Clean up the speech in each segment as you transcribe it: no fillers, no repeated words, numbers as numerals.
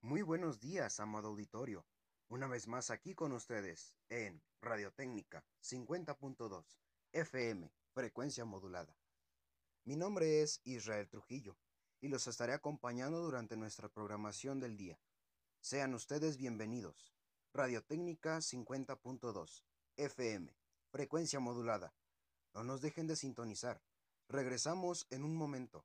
Muy buenos días, amado auditorio. Una vez más aquí con ustedes en Radio Técnica 50.2 FM, frecuencia modulada. Mi nombre es Israel Trujillo y los estaré acompañando durante nuestra programación del día. Sean ustedes bienvenidos. Radio Técnica 50.2 FM, frecuencia modulada. No nos dejen de sintonizar. Regresamos en un momento.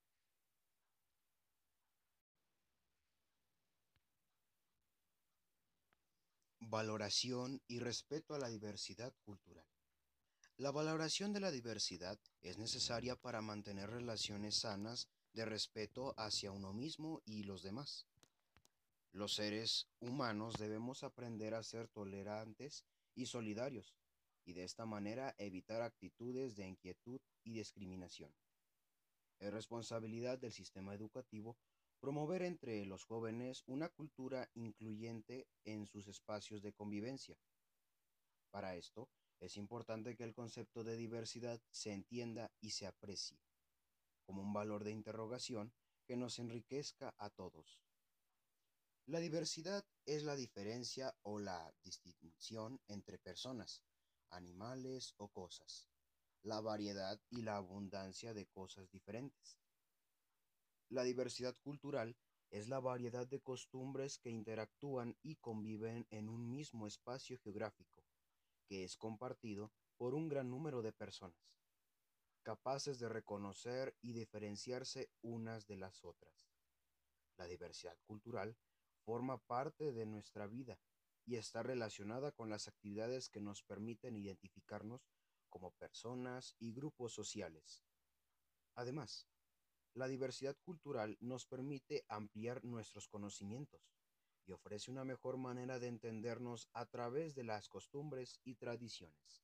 Valoración y respeto a la diversidad cultural. La valoración de la diversidad es necesaria para mantener relaciones sanas de respeto hacia uno mismo y los demás. Los seres humanos debemos aprender a ser tolerantes y solidarios, y de esta manera evitar actitudes de inquietud y discriminación. Es responsabilidad del sistema educativo promover entre los jóvenes una cultura incluyente en sus espacios de convivencia. Para esto, es importante que el concepto de diversidad se entienda y se aprecie como un valor de interrogación que nos enriquezca a todos. La diversidad es la diferencia o la distinción entre personas, animales o cosas, la variedad y la abundancia de cosas diferentes. La diversidad cultural es la variedad de costumbres que interactúan y conviven en un mismo espacio geográfico, que es compartido por un gran número de personas, capaces de reconocer y diferenciarse unas de las otras. La diversidad cultural forma parte de nuestra vida y está relacionada con las actividades que nos permiten identificarnos como personas y grupos sociales. Además, la diversidad cultural nos permite ampliar nuestros conocimientos y ofrece una mejor manera de entendernos a través de las costumbres y tradiciones.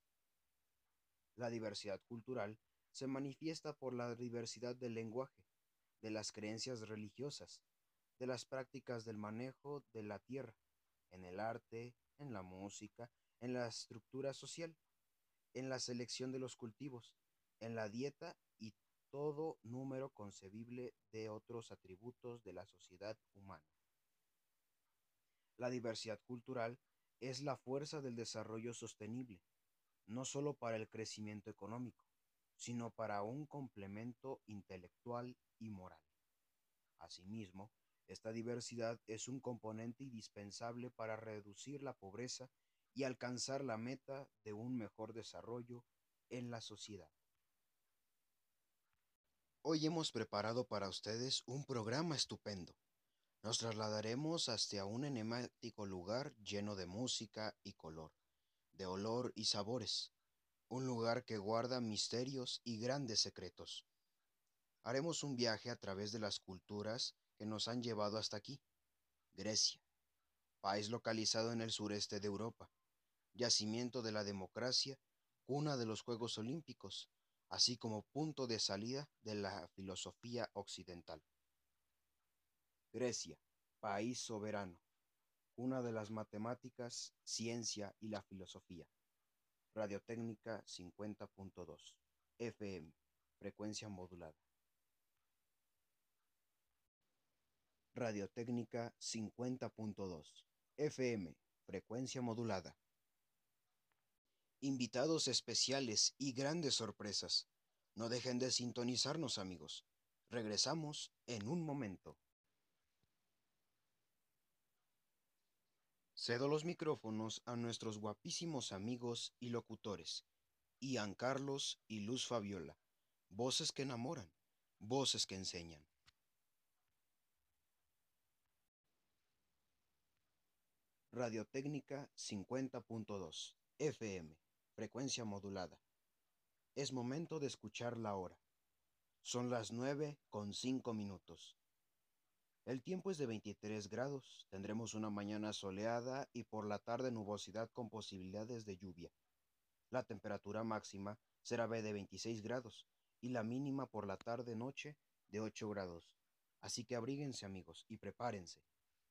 La diversidad cultural se manifiesta por la diversidad del lenguaje, de las creencias religiosas, de las prácticas del manejo de la tierra, en el arte, en la música, en la estructura social, en la selección de los cultivos, en la dieta y todo número concebible de otros atributos de la sociedad humana. La diversidad cultural es la fuerza del desarrollo sostenible, no solo para el crecimiento económico, sino para un complemento intelectual y moral. Asimismo, esta diversidad es un componente indispensable para reducir la pobreza y alcanzar la meta de un mejor desarrollo en la sociedad. Hoy hemos preparado para ustedes un programa estupendo. Nos trasladaremos hasta un enigmático lugar lleno de música y color, de olor y sabores, un lugar que guarda misterios y grandes secretos. Haremos un viaje a través de las culturas que nos han llevado hasta aquí. Grecia, país localizado en el sureste de Europa, yacimiento de la democracia, cuna de los Juegos Olímpicos, así como punto de salida de la filosofía occidental. Grecia, país soberano, cuna de las matemáticas, ciencia y la filosofía. Radiotécnica 50.2 FM, frecuencia modulada. Radiotécnica 50.2 FM, frecuencia modulada. Invitados especiales y grandes sorpresas. No dejen de sintonizarnos, amigos. Regresamos en un momento. Cedo los micrófonos a nuestros guapísimos amigos y locutores, Ian Carlos y Luz Fabiola. Voces que enamoran, voces que enseñan. Radiotécnica 50.2 FM, frecuencia modulada. Es momento de escuchar la hora. Son las 9:05. El tiempo es de 23 grados. Tendremos una mañana soleada y por la tarde nubosidad con posibilidades de lluvia. La temperatura máxima será de 26 grados y la mínima por la tarde-noche de 8 grados. Así que abríguense, amigos, y prepárense.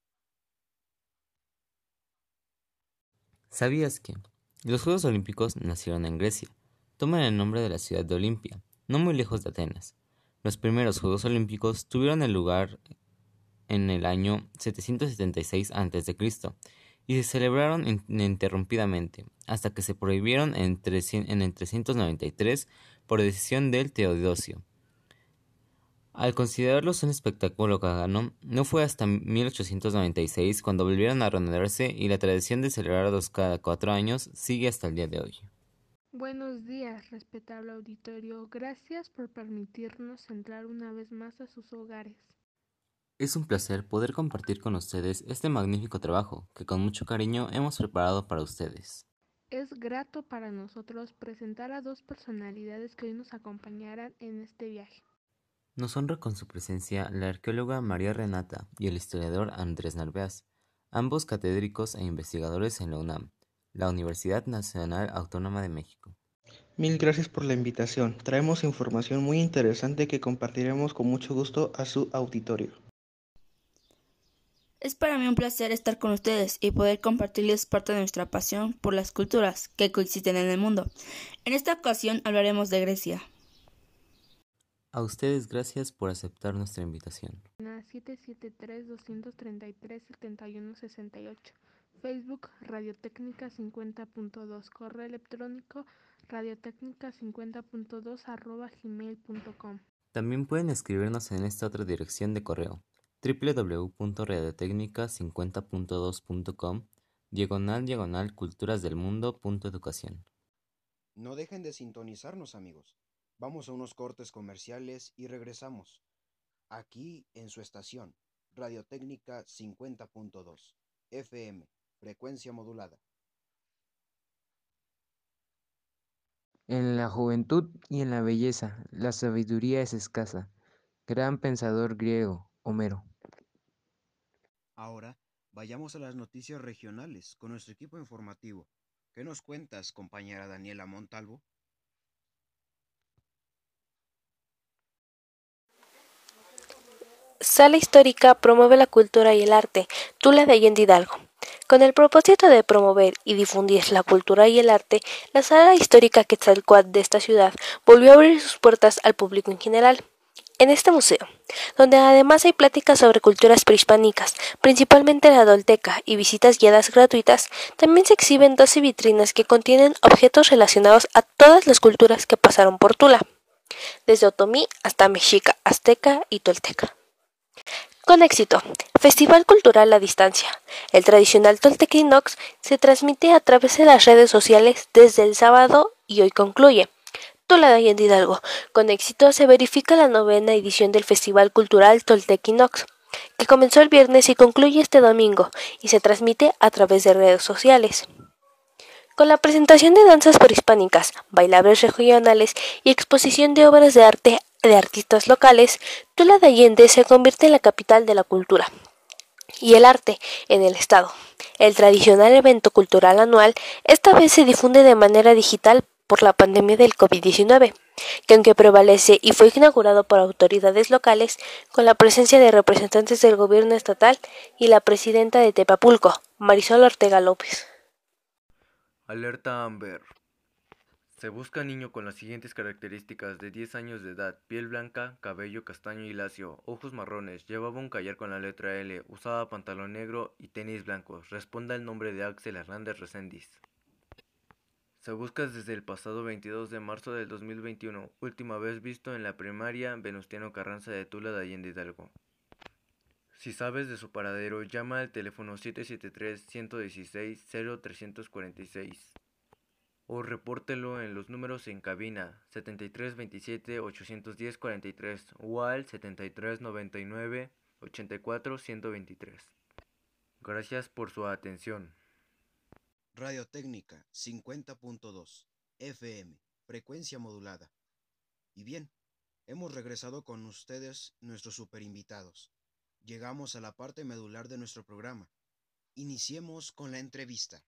¿Sabías que los Juegos Olímpicos nacieron en Grecia? Toman el nombre de la ciudad de Olimpia, no muy lejos de Atenas. Los primeros Juegos Olímpicos tuvieron lugar en el año 776 a.C. y se celebraron ininterrumpidamente, hasta que se prohibieron en el 393 por decisión del Teodosio. Al considerarlos un espectáculo pagano, no fue hasta 1896 cuando volvieron a reanudarse y la tradición de celebrarlos cada 4 años sigue hasta el día de hoy. Buenos días, respetable auditorio. Gracias por permitirnos entrar una vez más a sus hogares. Es un placer poder compartir con ustedes este magnífico trabajo que con mucho cariño hemos preparado para ustedes. Es grato para nosotros presentar a dos personalidades que hoy nos acompañarán en este viaje. Nos honra con su presencia la arqueóloga María Renata y el historiador Andrés Narváez, ambos catedráticos e investigadores en la UNAM, la Universidad Nacional Autónoma de México. Mil gracias por la invitación. Traemos información muy interesante que compartiremos con mucho gusto a su auditorio. Es para mí un placer estar con ustedes y poder compartirles parte de nuestra pasión por las culturas que coexisten en el mundo. En esta ocasión hablaremos de Grecia. A ustedes gracias por aceptar nuestra invitación. 773-233-7168. Facebook Radiotécnica 50.2. Correo electrónico radiotecnica50.2@gmail.com. También pueden escribirnos en esta otra dirección de correo www.radiotecnica50.2.com /culturasdelmundo.educación. No dejen de sintonizarnos, amigos. Vamos a unos cortes comerciales y regresamos. Aquí en su estación, Radiotécnica 50.2, FM, frecuencia modulada. En la juventud y en la belleza, la sabiduría es escasa. Gran pensador griego, Homero. Ahora, vayamos a las noticias regionales con nuestro equipo informativo. ¿Qué nos cuentas, compañera Daniela Montalvo? Sala Histórica promueve la cultura y el arte. Tula de Allende Hidalgo. Con el propósito de promover y difundir la cultura y el arte, la Sala Histórica Quetzalcóatl de esta ciudad volvió a abrir sus puertas al público en general. En este museo, donde además hay pláticas sobre culturas prehispánicas, principalmente la tolteca, y visitas guiadas gratuitas, también se exhiben 12 vitrinas que contienen objetos relacionados a todas las culturas que pasaron por Tula, desde otomí hasta mexica, azteca y tolteca. Con éxito, Festival Cultural a Distancia. El tradicional Toltequinox se transmite a través de las redes sociales desde el sábado y hoy concluye. Tula de Allende Hidalgo. Con éxito se verifica la 9ª edición del Festival Cultural Toltequinox, que comenzó el viernes y concluye este domingo, y se transmite a través de redes sociales. Con la presentación de danzas prehispánicas, bailables regionales y exposición de obras de arte de artistas locales, Tula de Allende se convierte en la capital de la cultura y el arte en el estado. El tradicional evento cultural anual esta vez se difunde de manera digital por la pandemia del COVID-19, que aunque prevalece y fue inaugurado por autoridades locales con la presencia de representantes del gobierno estatal y la presidenta de Tepapulco, Marisol Ortega López. Alerta Amber. Se busca niño con las siguientes características: de 10 años de edad, piel blanca, cabello castaño y lacio, ojos marrones, llevaba un collar con la letra L, usaba pantalón negro y tenis blancos. Responda el nombre de Axel Hernández Reséndiz. Se busca desde el pasado 22 de marzo del 2021, última vez visto en la primaria Venustiano Carranza de Tula de Allende Hidalgo. Si sabes de su paradero, llama al teléfono 773-116-0346 o repórtelo en los números en cabina 7327-810-43 o al 7399-84-123. Gracias por su atención. Radiotécnica 50.2, FM, frecuencia modulada. Y bien, hemos regresado con ustedes, nuestros super invitados. Llegamos a la parte medular de nuestro programa. Iniciemos con la entrevista.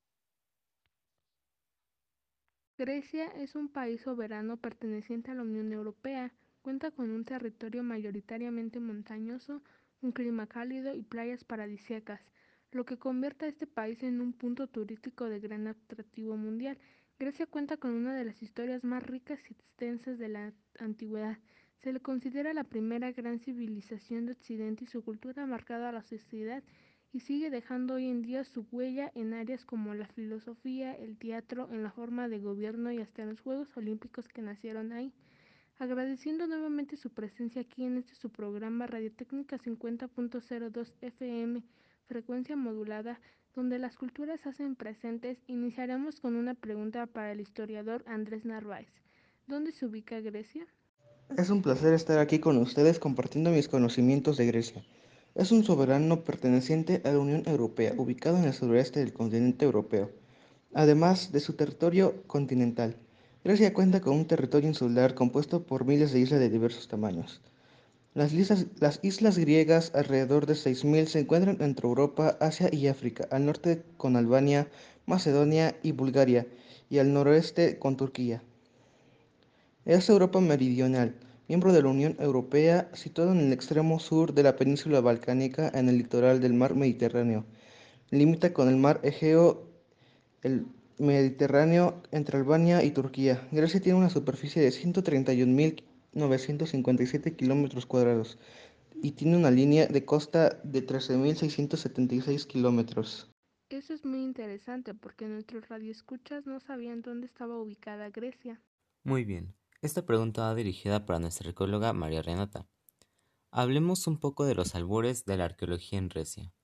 Grecia es un país soberano perteneciente a la Unión Europea. Cuenta con un territorio mayoritariamente montañoso, un clima cálido y playas paradisíacas, lo que convierte a este país en un punto turístico de gran atractivo mundial. Grecia cuenta con una de las historias más ricas y extensas de la antigüedad. Se le considera la primera gran civilización de Occidente y su cultura ha marcado a la sociedad y sigue dejando hoy en día su huella en áreas como la filosofía, el teatro, en la forma de gobierno y hasta en los Juegos Olímpicos que nacieron ahí. Agradeciendo nuevamente su presencia aquí en su programa Radiotécnica 50.02 FM, frecuencia modulada, donde las culturas hacen presentes, iniciaremos con una pregunta para el historiador Andrés Narváez. ¿Dónde se ubica Grecia? Es un placer estar aquí con ustedes compartiendo mis conocimientos de Grecia. Es un soberano perteneciente a la Unión Europea, ubicado en el suroeste del continente europeo, además de su territorio continental. Grecia cuenta con un territorio insular compuesto por miles de islas de diversos tamaños. Las islas griegas, alrededor de 6.000, se encuentran entre Europa, Asia y África, al norte con Albania, Macedonia y Bulgaria, y al noroeste con Turquía. Es Europa meridional, miembro de la Unión Europea, situado en el extremo sur de la península balcánica en el litoral del mar Mediterráneo. Limita con el mar Egeo, el Mediterráneo, entre Albania y Turquía. Grecia tiene una superficie de 131.957 kilómetros cuadrados y tiene una línea de costa de 13.676 kilómetros. Eso es muy interesante porque nuestros radioescuchas no sabían dónde estaba ubicada Grecia. Muy bien, esta pregunta va dirigida para nuestra arqueóloga María Renata. Hablemos un poco de los albores de la arqueología en Grecia.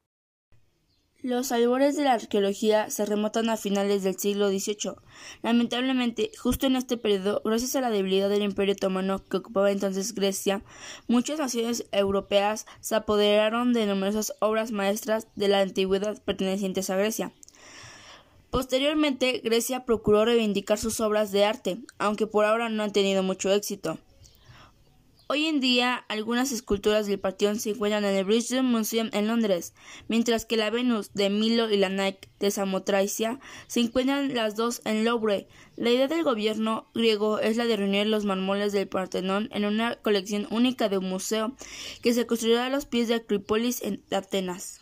Los albores de la arqueología se remontan a finales del siglo XVIII. Lamentablemente, justo en este periodo, gracias a la debilidad del Imperio Otomano que ocupaba entonces Grecia, muchas naciones europeas se apoderaron de numerosas obras maestras de la antigüedad pertenecientes a Grecia. Posteriormente, Grecia procuró reivindicar sus obras de arte, aunque por ahora no han tenido mucho éxito. Hoy en día, algunas esculturas del Partenón se encuentran en el British Museum en Londres, mientras que la Venus de Milo y la Nike de Samotracia se encuentran las dos en Louvre. La idea del gobierno griego es la de reunir los mármoles del Partenón en una colección única de un museo que se construirá a los pies de Acrópolis en Atenas,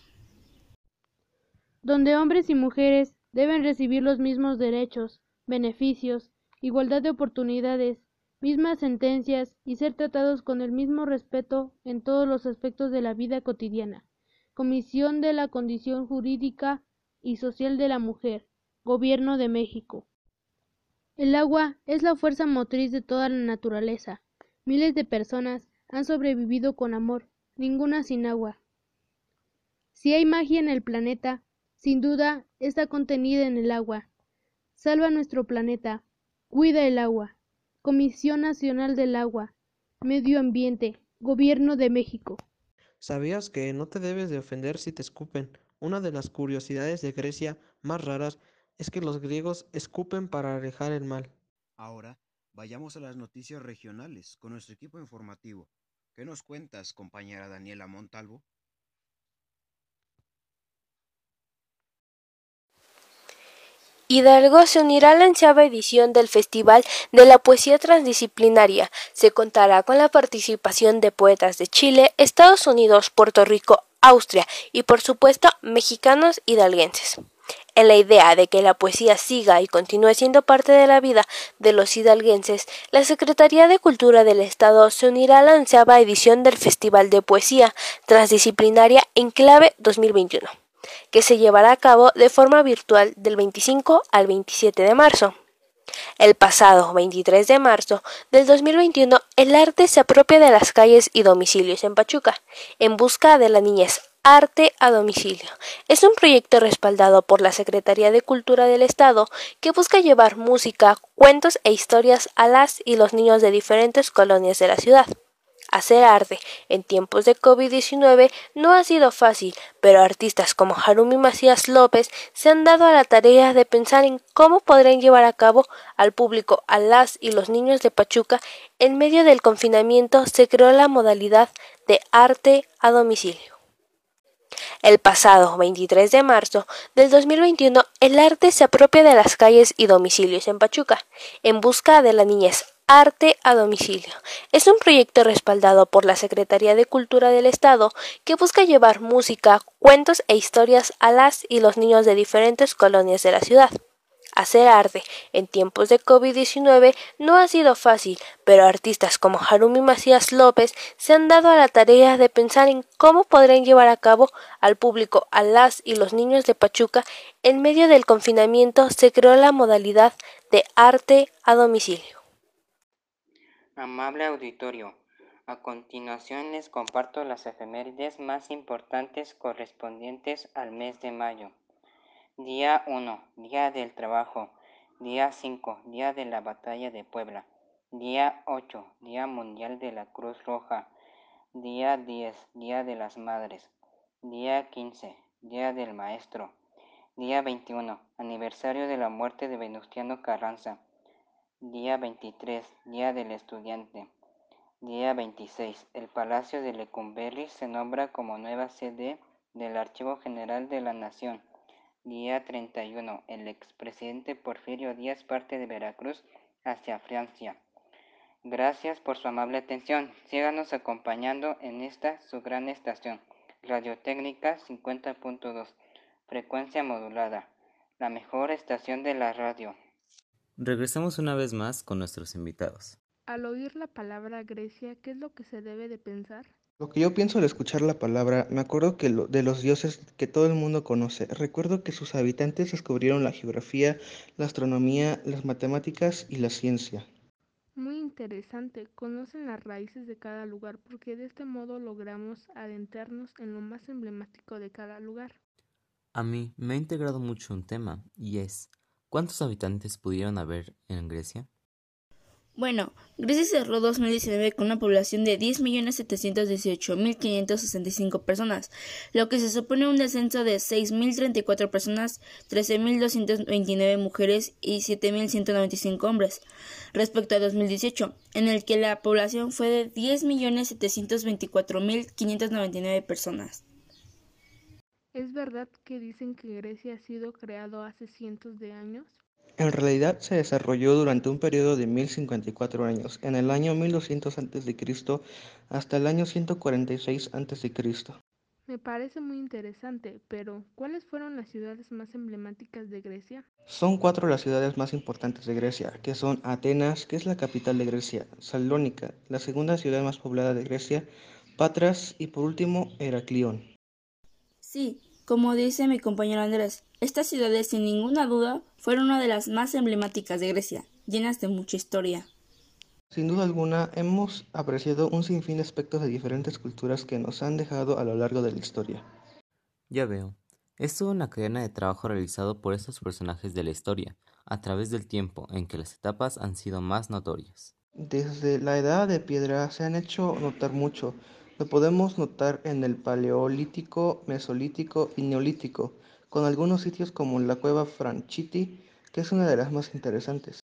donde hombres y mujeres deben recibir los mismos derechos, beneficios, igualdad de oportunidades, mismas sentencias y ser tratados con el mismo respeto en todos los aspectos de la vida cotidiana. Comisión de la Condición Jurídica y Social de la Mujer, Gobierno de México. El agua es la fuerza motriz de toda la naturaleza. Miles de personas han sobrevivido con amor, ninguna sin agua. Si hay magia en el planeta, sin duda está contenida en el agua. Salva nuestro planeta, cuida el agua. Comisión Nacional del Agua, Medio Ambiente, Gobierno de México. ¿Sabías que no te debes de ofender si te escupen? Una de las curiosidades de Grecia más raras es que los griegos escupen para alejar el mal. Ahora, vayamos a las noticias regionales con nuestro equipo informativo. ¿Qué nos cuentas, compañera Daniela Montalvo? Hidalgo se unirá a la 11ª edición del Festival de la Poesía Transdisciplinaria. Se contará con la participación de poetas de Chile, Estados Unidos, Puerto Rico, Austria y, por supuesto, mexicanos hidalguenses. En la idea de que la poesía siga y continúe siendo parte de la vida de los hidalguenses, la Secretaría de Cultura del Estado se unirá a la 11ª edición del Festival de Poesía Transdisciplinaria Enclave 2021. Que se llevará a cabo de forma virtual del 25 al 27 de marzo. El pasado 23 de marzo del 2021, el arte se apropia de las calles y domicilios en Pachuca, en busca de la niñez. Arte a domicilio. Es un proyecto respaldado por la Secretaría de Cultura del Estado que busca llevar música, cuentos e historias a las y los niños de diferentes colonias de la ciudad. Hacer arte en tiempos de COVID-19 no ha sido fácil, pero artistas como Harumi Macías López se han dado a la tarea de pensar en cómo podrían llevar a cabo al público a las y los niños de Pachuca. En medio del confinamiento se creó la modalidad de arte a domicilio. El pasado 23 de marzo del 2021, el arte se apropia de las calles y domicilios en Pachuca, en busca de la niñez. Arte a domicilio. Es un proyecto respaldado por la Secretaría de Cultura del Estado que busca llevar música, cuentos e historias a las y los niños de diferentes colonias de la ciudad. Hacer arte en tiempos de COVID-19 no ha sido fácil, pero artistas como Harumi Macías López se han dado a la tarea de pensar en cómo podrán llevar a cabo al público, a las y los niños de Pachuca. En medio del confinamiento se creó la modalidad de arte a domicilio. Amable auditorio, a continuación les comparto las efemérides más importantes correspondientes al mes de mayo. Día 1, Día del Trabajo. Día 5, Día de la Batalla de Puebla. Día 8, Día Mundial de la Cruz Roja. Día 10, Día de las Madres. Día 15, Día del Maestro. Día 21, Aniversario de la muerte de Venustiano Carranza. Día 23, Día del Estudiante. Día 26, el Palacio de Lecumberri se nombra como nueva sede del Archivo General de la Nación. Día 31, el expresidente Porfirio Díaz parte de Veracruz hacia Francia. Gracias por su amable atención. Síganos acompañando en esta su gran estación, Radio Técnica 50.2, frecuencia modulada, la mejor estación de la radio. Regresamos una vez más con nuestros invitados. Al oír la palabra Grecia, ¿qué es lo que se debe de pensar? Lo que yo pienso al escuchar la palabra, me acuerdo de los dioses que todo el mundo conoce. Recuerdo que sus habitantes descubrieron la geografía, la astronomía, las matemáticas y la ciencia. Muy interesante, conocen las raíces de cada lugar porque de este modo logramos adentrarnos en lo más emblemático de cada lugar. A mí me ha integrado mucho un tema, y es, ¿cuántos habitantes pudieron haber en Grecia? Bueno, Grecia cerró 2019 con una población de 10.718.565 personas, lo que se supone un descenso de 6.034 personas, 13.229 mujeres y 7.195 hombres, respecto a 2018, en el que la población fue de 10.724.599 personas. ¿Es verdad que dicen que Grecia ha sido creado hace cientos de años? En realidad se desarrolló durante un periodo de 1054 años, en el año 1200 a.C. hasta el año 146 a.C. Me parece muy interesante, pero ¿cuáles fueron las ciudades más emblemáticas de Grecia? Son 4 las ciudades más importantes de Grecia, que son Atenas, que es la capital de Grecia, Salónica, la segunda ciudad más poblada de Grecia, Patras y por último Heraclión. Sí, como dice mi compañero Andrés, estas ciudades sin ninguna duda fueron una de las más emblemáticas de Grecia, llenas de mucha historia. Sin duda alguna, hemos apreciado un sinfín de aspectos de diferentes culturas que nos han dejado a lo largo de la historia. Ya veo, es toda una cadena de trabajo realizado por estos personajes de la historia, a través del tiempo en que las etapas han sido más notorias. Desde la edad de piedra se han hecho notar mucho. Lo podemos notar en el Paleolítico, Mesolítico y Neolítico, con algunos sitios como la cueva Franchitti, que es una de las más interesantes.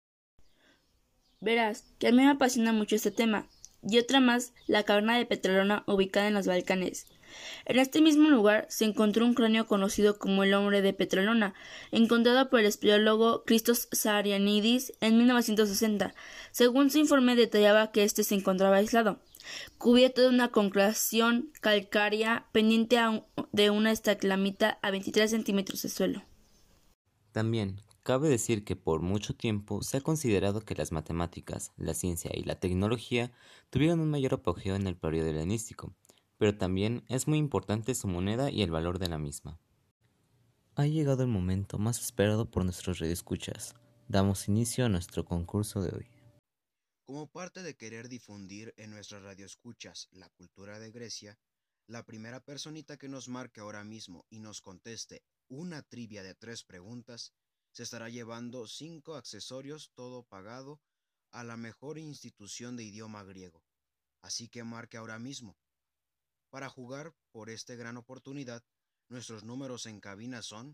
Verás, que a mí me apasiona mucho este tema, y otra más, la caverna de Petrolona ubicada en los Balcanes. En este mismo lugar se encontró un cráneo conocido como el hombre de Petrolona, encontrado por el espeleólogo Christos Sarianidis en 1960. Según su informe detallaba que este se encontraba aislado, cubierto de una concreción calcárea pendiente de una estalagmita a 23 centímetros de suelo. También, cabe decir que por mucho tiempo se ha considerado que las matemáticas, la ciencia y la tecnología tuvieron un mayor apogeo en el periodo helenístico, pero también es muy importante su moneda y el valor de la misma. Ha llegado el momento más esperado por nuestros radioescuchas. Damos inicio a nuestro concurso de hoy. Como parte de querer difundir en nuestras radioescuchas la cultura de Grecia, la primera personita que nos marque ahora mismo y nos conteste una trivia de 3 preguntas se estará llevando 5 accesorios, todo pagado, a la mejor institución de idioma griego. Así que marque ahora mismo. Para jugar por esta gran oportunidad, nuestros números en cabina son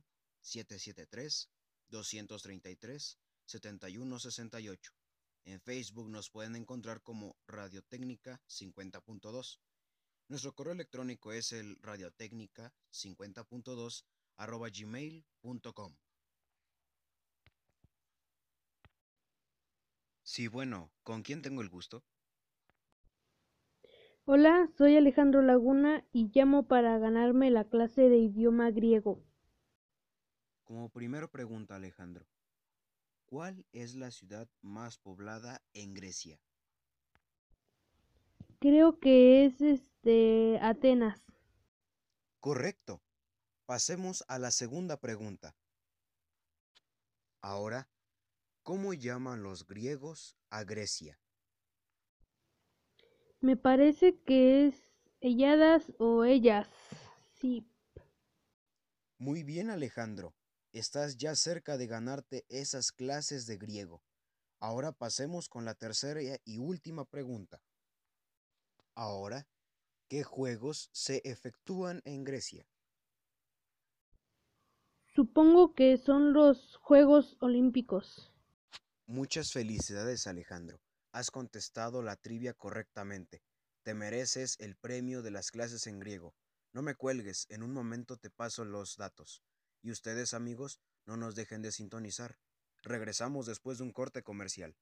773-233-7168. En Facebook nos pueden encontrar como Radio Técnica 50.2. Nuestro correo electrónico es el radiotecnica50.2 @gmail.com. Sí, bueno, ¿con quién tengo el gusto? Hola, soy Alejandro Laguna y llamo para ganarme la clase de idioma griego. Como primera pregunta, Alejandro, ¿Cuál es la ciudad más poblada en Grecia? Creo que es Atenas. Correcto. Pasemos a la segunda pregunta. Ahora, ¿cómo llaman los griegos a Grecia? Me parece que es Elladas o ellas. Sí. Muy bien, Alejandro. Estás ya cerca de ganarte esas clases de griego. Ahora pasemos con la tercera y última pregunta. Ahora, ¿qué juegos se efectúan en Grecia? Supongo que son los Juegos Olímpicos. Muchas felicidades, Alejandro. Has contestado la trivia correctamente. Te mereces el premio de las clases en griego. No me cuelgues, en un momento te paso los datos. Y ustedes, amigos, no nos dejen de sintonizar. Regresamos después de un corte comercial.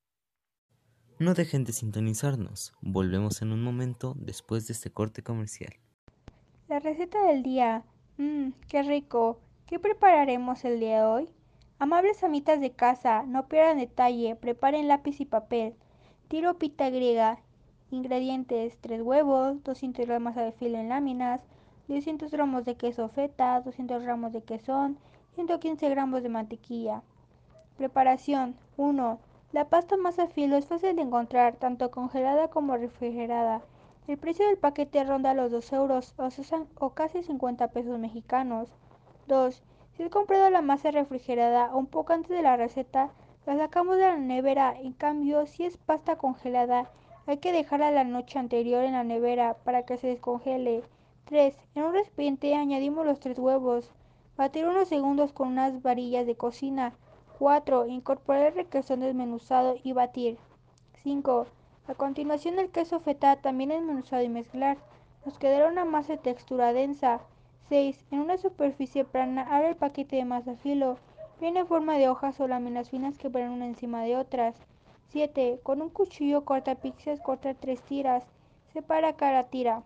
No dejen de sintonizarnos. Volvemos en un momento después de este corte comercial. La receta del día. Qué rico. ¿Qué prepararemos el día de hoy? Amables amitas de casa, no pierdan detalle, preparen lápiz y papel. Tiropita griega. Ingredientes: 3 huevos, 200 gramos de filo en láminas, 200 gramos de queso feta, 200 gramos de quesón, 115 gramos de mantequilla. Preparación: 1. La pasta masa filo es fácil de encontrar, tanto congelada como refrigerada. El precio del paquete ronda los 2 euros o casi 50 pesos mexicanos. 2. Si has comprado la masa refrigerada un poco antes de la receta, la sacamos de la nevera. En cambio, si es pasta congelada, hay que dejarla la noche anterior en la nevera para que se descongele. 3. En un recipiente añadimos los 3 huevos. Batir unos segundos con unas varillas de cocina. 4. Incorporar el requesón desmenuzado y batir. 5. A continuación el queso feta también desmenuzado y mezclar. Nos quedará una masa de textura densa. 6. En una superficie plana abre el paquete de masa filo. Viene en forma de hojas o láminas finas que ponen una encima de otras. 7. Con un cuchillo corta pizzas, corta 3 tiras. Separa cada tira.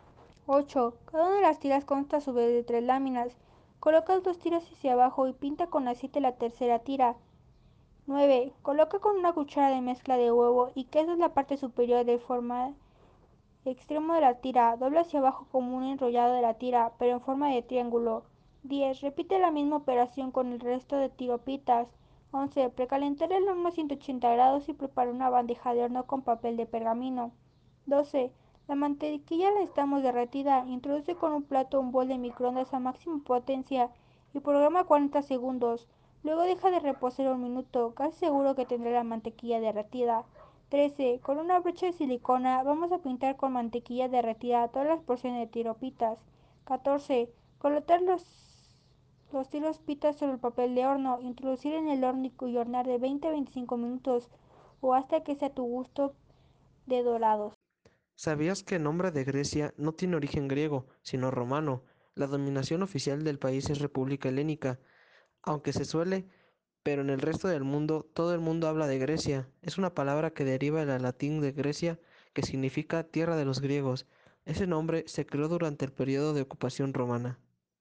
8. Cada una de las tiras consta a su vez de 3 láminas. Coloca 2 tiras hacia abajo y pinta con aceite la tercera tira. 9. Coloca con una cuchara de mezcla de huevo y queso en la parte superior de forma extremo de la tira. Dobla hacia abajo como un enrollado de la tira, pero en forma de triángulo. 10. Repite la misma operación con el resto de tiropitas. 11. Precalentar el horno a 180 grados y prepara una bandeja de horno con papel de pergamino. 12. La mantequilla la estamos derretida. Introduce con un plato un bol de microondas a máxima potencia y programa 40 segundos. Luego deja de reposar un minuto, casi seguro que tendrá la mantequilla derretida. 13. Con una brocha de silicona vamos a pintar con mantequilla derretida todas las porciones de tiropitas. 14. Colocar los tiropitas sobre el papel de horno, introducir en el horno y hornear de 20 a 25 minutos o hasta que sea tu gusto de dorados. ¿Sabías que el nombre de Grecia no tiene origen griego, sino romano? La dominación oficial del país es República Helénica, aunque se suele, pero en el resto del mundo todo el mundo habla de Grecia. Es una palabra que deriva del latín de Grecia, que significa tierra de los griegos. Ese nombre se creó durante el periodo de ocupación romana.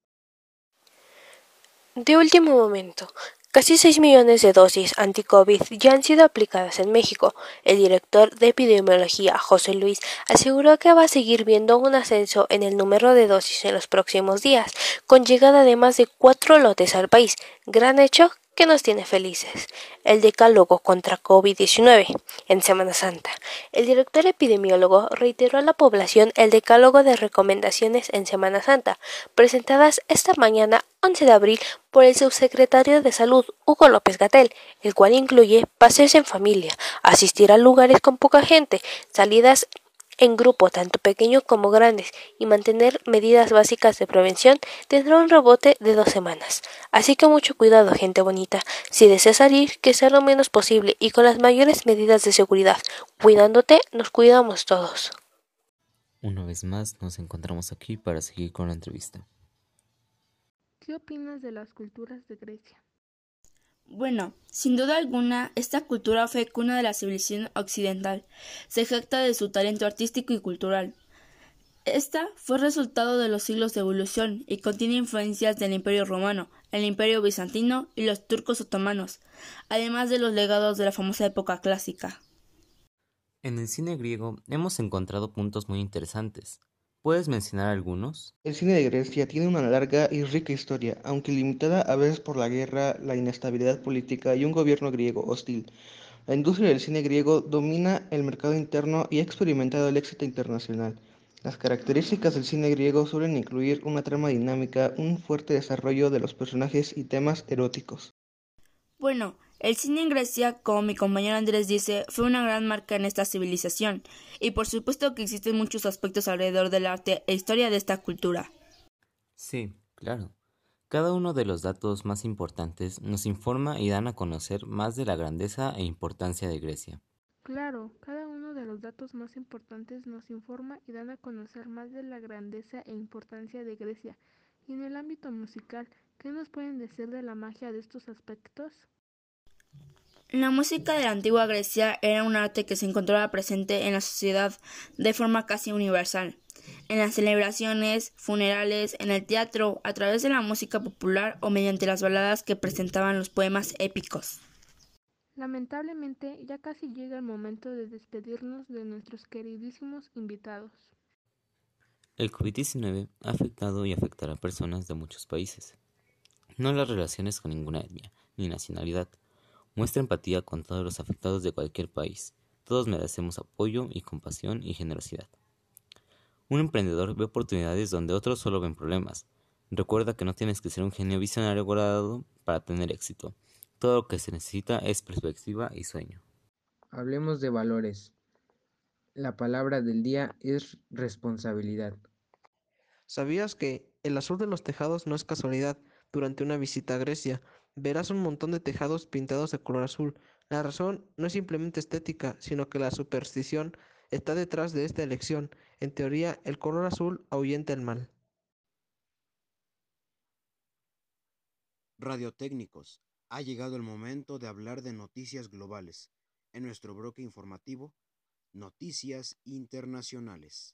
De último momento, casi 6 millones de dosis anti-COVID ya han sido aplicadas en México. El director de epidemiología, José Luis, aseguró que va a seguir viendo un ascenso en el número de dosis en los próximos días, con llegada de más de 4 lotes al país. Gran hecho que nos tiene felices. El decálogo contra COVID-19 en Semana Santa. El director epidemiólogo reiteró a la población el decálogo de recomendaciones en Semana Santa, presentadas esta mañana 11 de abril por el subsecretario de Salud, Hugo López-Gatell, el cual incluye paseos en familia, asistir a lugares con poca gente, salidas en grupo tanto pequeños como grandes y mantener medidas básicas de prevención. Tendrá un rebote de 2 semanas. Así que mucho cuidado, gente bonita. Si deseas salir, que sea lo menos posible y con las mayores medidas de seguridad. Cuidándote, nos cuidamos todos. Una vez más nos encontramos aquí para seguir con la entrevista. ¿Qué opinas de las culturas de Grecia? Bueno, sin duda alguna, esta cultura fue cuna de la civilización occidental. Se jacta de su talento artístico y cultural. Esta fue resultado de los siglos de evolución y contiene influencias del Imperio Romano, el Imperio Bizantino y los turcos otomanos, además de los legados de la famosa época clásica. En el cine griego hemos encontrado puntos muy interesantes. ¿Puedes mencionar algunos? El cine de Grecia tiene una larga y rica historia, aunque limitada a veces por la guerra, la inestabilidad política y un gobierno griego hostil. La industria del cine griego domina el mercado interno y ha experimentado el éxito internacional. Las características del cine griego suelen incluir una trama dinámica, un fuerte desarrollo de los personajes y temas eróticos. Bueno, el cine en Grecia, como mi compañero Andrés dice, fue una gran marca en esta civilización, y por supuesto que existen muchos aspectos alrededor del arte e historia de esta cultura. Sí, claro. Cada uno de los datos más importantes nos informa y dan a conocer más de la grandeza e importancia de Grecia. Claro, cada uno de los datos más importantes nos informa y dan a conocer más de la grandeza e importancia de Grecia. Y en el ámbito musical, ¿qué nos pueden decir de la magia de estos aspectos? La música de la antigua Grecia era un arte que se encontraba presente en la sociedad de forma casi universal. En las celebraciones, funerales, en el teatro, a través de la música popular o mediante las baladas que presentaban los poemas épicos. Lamentablemente, ya casi llega el momento de despedirnos de nuestros queridísimos invitados. El COVID-19 ha afectado y afectará a personas de muchos países. No las relaciones con ninguna etnia ni nacionalidad. Muestra empatía con todos los afectados de cualquier país. Todos merecemos apoyo y compasión y generosidad. Un emprendedor ve oportunidades donde otros solo ven problemas. Recuerda que no tienes que ser un genio visionario guardado para tener éxito. Todo lo que se necesita es perspectiva y sueño. Hablemos de valores. La palabra del día es responsabilidad. ¿Sabías que el azul de los tejados no es casualidad? Durante una visita a Grecia, verás un montón de tejados pintados de color azul. La razón no es simplemente estética, sino que la superstición está detrás de esta elección. En teoría, el color azul ahuyenta el mal. Radiotécnicos, ha llegado el momento de hablar de noticias globales. En nuestro bloque informativo, Noticias Internacionales.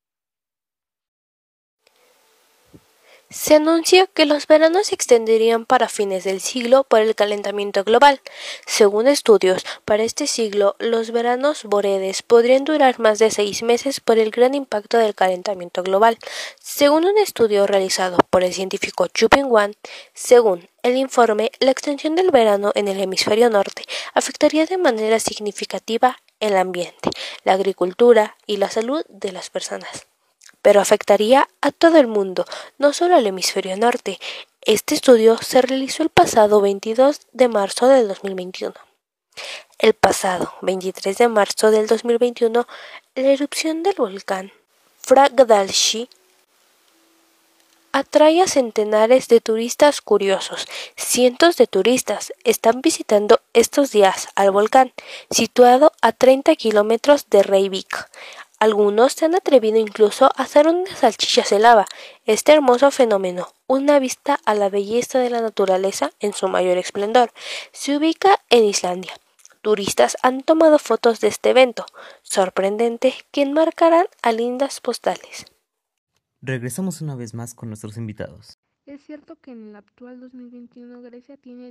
Se anunció que los veranos se extenderían para fines del siglo por el calentamiento global. Según estudios, para este siglo los veranos boreales podrían durar más de 6 meses por el gran impacto del calentamiento global. Según un estudio realizado por el científico Zhu Pingguan, según el informe, la extensión del verano en el hemisferio norte afectaría de manera significativa el ambiente, la agricultura y la salud de las personas. Pero afectaría a todo el mundo, no solo al hemisferio norte. Este estudio se realizó el pasado 22 de marzo del 2021. El pasado 23 de marzo del 2021, la erupción del volcán Phra-Gadalshi atrae a centenares de turistas curiosos. Cientos de turistas están visitando estos días al volcán, situado a 30 kilómetros de Reykjavik. Algunos se han atrevido incluso a hacer unas salchichas de lava. Este hermoso fenómeno, una vista a la belleza de la naturaleza en su mayor esplendor, se ubica en Islandia. Turistas han tomado fotos de este evento, sorprendente, que enmarcarán a lindas postales. Regresamos una vez más con nuestros invitados. Es cierto que en el actual 2021 Grecia tiene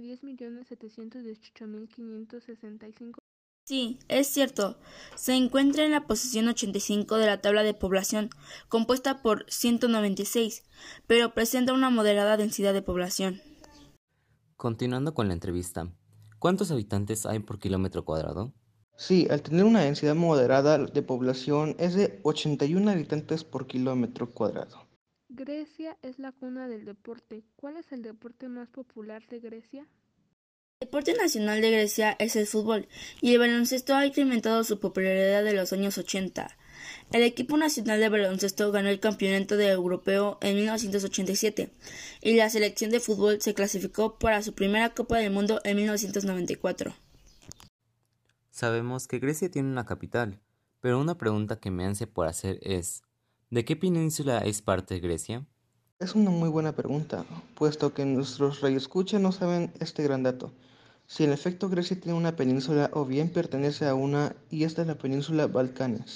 10.718.565. Sí, es cierto. Se encuentra en la posición 85 de la tabla de población, compuesta por 196, pero presenta una moderada densidad de población. Continuando con la entrevista, ¿cuántos habitantes hay por kilómetro cuadrado? Sí, al tener una densidad moderada de población es de 81 habitantes por kilómetro cuadrado. Grecia es la cuna del deporte. ¿Cuál es el deporte más popular de Grecia? El deporte nacional de Grecia es el fútbol, y el baloncesto ha incrementado su popularidad de los años 80. El equipo nacional de baloncesto ganó el campeonato europeo en 1987, y la selección de fútbol se clasificó para su primera Copa del Mundo en 1994. Sabemos que Grecia tiene una capital, pero una pregunta que me hace por hacer es, ¿de qué península es parte de Grecia? Es una muy buena pregunta, puesto que nuestros radioescuchas no saben este gran dato. Si en efecto Grecia tiene una península o bien pertenece a una, y esta es la península Balcanes.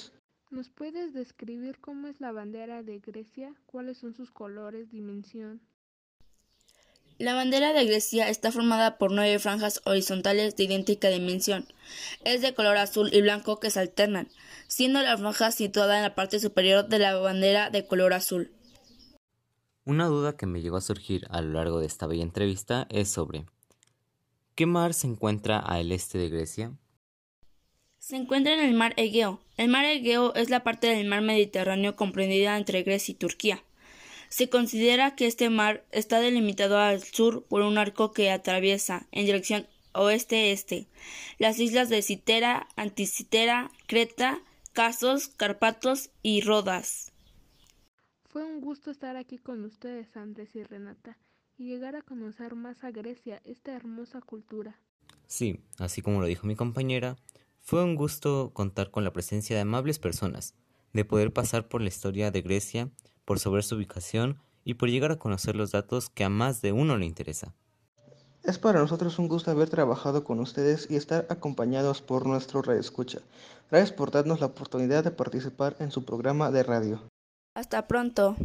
¿Nos puedes describir cómo es la bandera de Grecia? ¿Cuáles son sus colores, dimensión? La bandera de Grecia está formada por 9 franjas horizontales de idéntica dimensión. Es de color azul y blanco que se alternan, siendo la franja situada en la parte superior de la bandera de color azul. Una duda que me llegó a surgir a lo largo de esta bella entrevista es sobre ¿qué mar se encuentra al este de Grecia? Se encuentra en el mar Egeo. El mar Egeo es la parte del mar Mediterráneo comprendida entre Grecia y Turquía. Se considera que este mar está delimitado al sur por un arco que atraviesa, en dirección oeste-este, las islas de Citera, Anticitera, Creta, Casos, Carpatos y Rodas. Fue un gusto estar aquí con ustedes, Andrés y Renata, y llegar a conocer más a Grecia, esta hermosa cultura. Sí, así como lo dijo mi compañera, fue un gusto contar con la presencia de amables personas, de poder pasar por la historia de Grecia, por saber su ubicación y por llegar a conocer los datos que a más de uno le interesa. Es para nosotros un gusto haber trabajado con ustedes y estar acompañados por nuestro radioescucha. Gracias por darnos la oportunidad de participar en su programa de radio. Hasta pronto.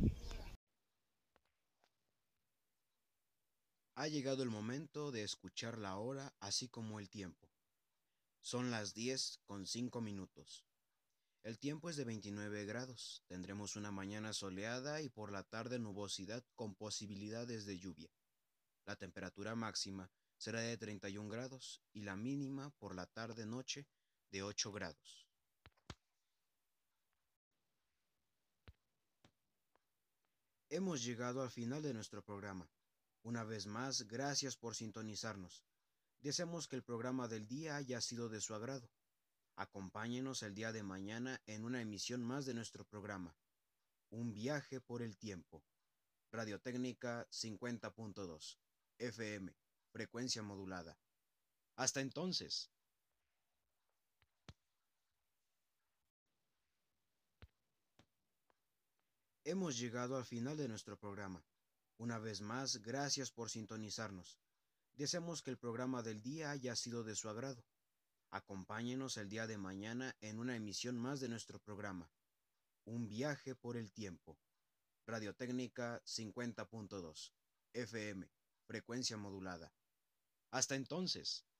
Ha llegado el momento de escuchar la hora así como el tiempo. Son las 10:05. El tiempo es de 29 grados. Tendremos una mañana soleada y por la tarde nubosidad con posibilidades de lluvia. La temperatura máxima será de 31 grados y la mínima por la tarde-noche de 8 grados. Hemos llegado al final de nuestro programa. Una vez más, gracias por sintonizarnos. Deseamos que el programa del día haya sido de su agrado. Acompáñenos el día de mañana en una emisión más de nuestro programa, Un viaje por el tiempo. Radiotécnica 50.2, FM, frecuencia modulada. Hasta entonces. Hemos llegado al final de nuestro programa. Una vez más, gracias por sintonizarnos. Deseamos que el programa del día haya sido de su agrado. Acompáñenos el día de mañana en una emisión más de nuestro programa, Un viaje por el tiempo. Radiotécnica 50.2, FM, frecuencia modulada. Hasta entonces.